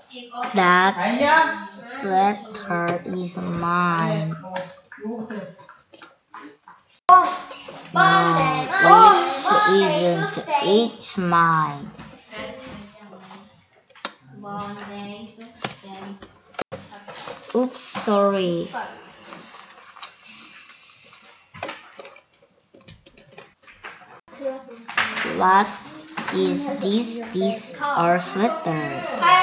That sweater is mine. No, it isn't. It's mine. Oops, sorry. What is this? This our sweater.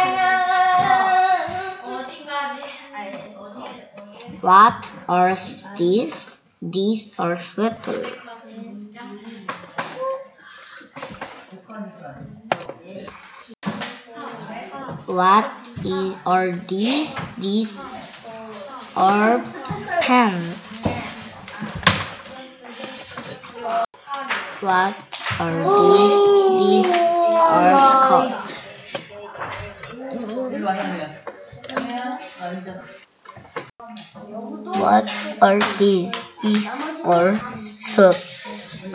What are these? These are sweater. What are these? These are pants. What are these? These are skirts. What are these? These are socks.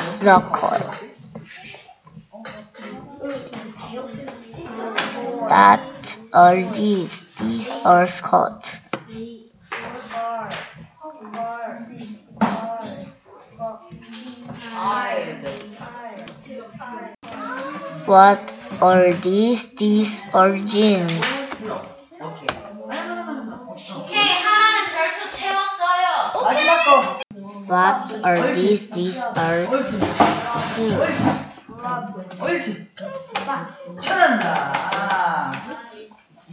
What are these? These are skirts. What are these? These are jeans. What are these? These are shoes.